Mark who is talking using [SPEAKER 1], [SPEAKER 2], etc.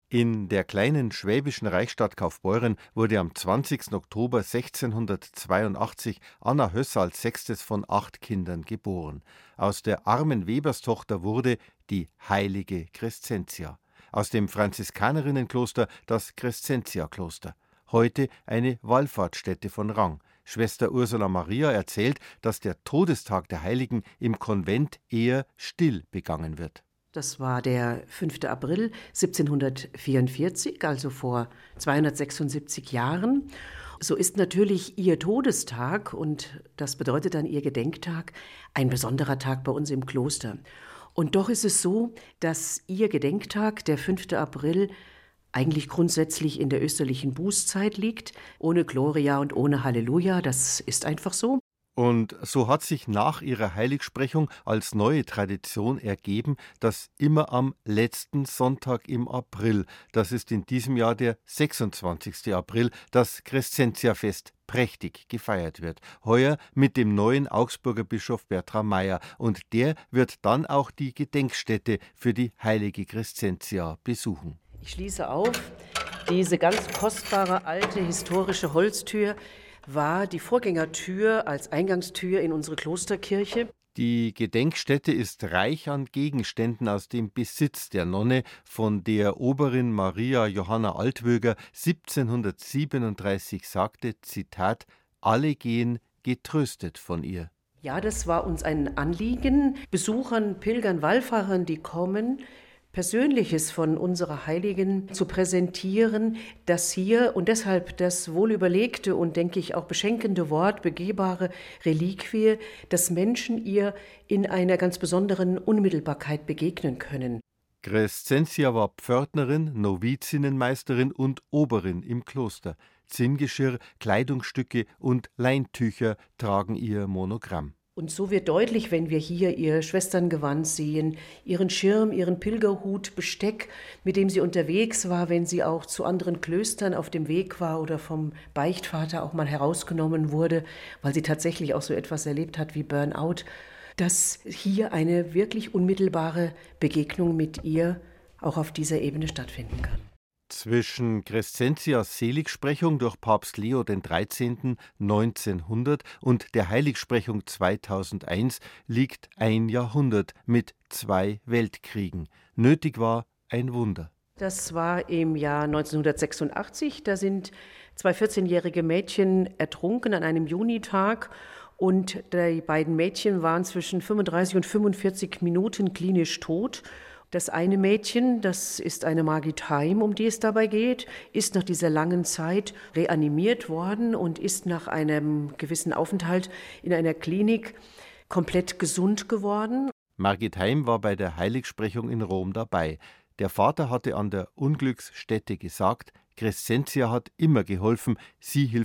[SPEAKER 1] In der kleinen schwäbischen Reichsstadt Kaufbeuren wurde am 20. Oktober 1682 Anna Höss als sechstes von 8 Kindern geboren. Aus der armen Weberstochter wurde die heilige Crescentia. Aus dem Franziskanerrinnenkloster das Crescentia-Kloster. Heute eine Wallfahrtsstätte von Rang. Schwester Ursula Maria erzählt, dass der Todestag der Heiligen im Konvent eher still begangen wird.
[SPEAKER 2] Das war der 5. April 1744, also vor 276 Jahren. So ist natürlich ihr Todestag, und das bedeutet dann ihr Gedenktag, ein besonderer Tag bei uns im Kloster. Und doch ist es so, dass ihr Gedenktag, der 5. April, eigentlich grundsätzlich in der österlichen Bußzeit liegt, ohne Gloria und ohne Halleluja, das ist einfach so.
[SPEAKER 1] Und so hat sich nach ihrer Heiligsprechung als neue Tradition ergeben, dass immer am letzten Sonntag im April, das ist in diesem Jahr der 26. April, das Crescentia-Fest prächtig gefeiert wird. Heuer mit dem neuen Augsburger Bischof Bertram Meyer, und der wird dann auch die Gedenkstätte für die heilige Crescentia besuchen.
[SPEAKER 2] Ich schließe auf, diese ganz kostbare alte historische Holztür war die Vorgängertür als Eingangstür in unsere Klosterkirche.
[SPEAKER 1] Die Gedenkstätte ist reich an Gegenständen aus dem Besitz der Nonne, von der Oberin Maria Johanna Altwöger 1737 sagte, Zitat, alle gehen getröstet von ihr.
[SPEAKER 2] Ja, das war uns ein Anliegen, Besuchern, Pilgern, Wallfahrern, die kommen, Persönliches von unserer Heiligen zu präsentieren, das hier und deshalb das wohlüberlegte und, denke ich, auch beschenkende Wort, begehbare Reliquie, dass Menschen ihr in einer ganz besonderen Unmittelbarkeit begegnen können.
[SPEAKER 1] Crescentia war Pförtnerin, Novizinnenmeisterin und Oberin im Kloster. Zinngeschirr, Kleidungsstücke und Leintücher tragen ihr Monogramm.
[SPEAKER 2] Und so wird deutlich, wenn wir hier ihr Schwesterngewand sehen, ihren Schirm, ihren Pilgerhut, Besteck, mit dem sie unterwegs war, wenn sie auch zu anderen Klöstern auf dem Weg war oder vom Beichtvater auch mal herausgenommen wurde, weil sie tatsächlich auch so etwas erlebt hat wie Burnout, dass hier eine wirklich unmittelbare Begegnung mit ihr auch auf dieser Ebene stattfinden kann.
[SPEAKER 1] Zwischen Crescentias Seligsprechung durch Papst Leo XIII. 1900 und der Heiligsprechung 2001 liegt ein Jahrhundert mit 2 Weltkriegen. Nötig war ein Wunder.
[SPEAKER 2] Das war im Jahr 1986. Da sind 2 14-jährige Mädchen ertrunken an einem Junitag. Und die beiden Mädchen waren zwischen 35 und 45 Minuten klinisch tot. Das eine Mädchen, das ist eine Margit Heim, um die es dabei geht, ist nach dieser langen Zeit reanimiert worden und ist nach einem gewissen Aufenthalt in einer Klinik komplett gesund geworden.
[SPEAKER 1] Margit Heim war bei der Heiligsprechung in Rom dabei. Der Vater hatte an der Unglücksstätte gesagt, Crescentia hat immer geholfen, sie hilft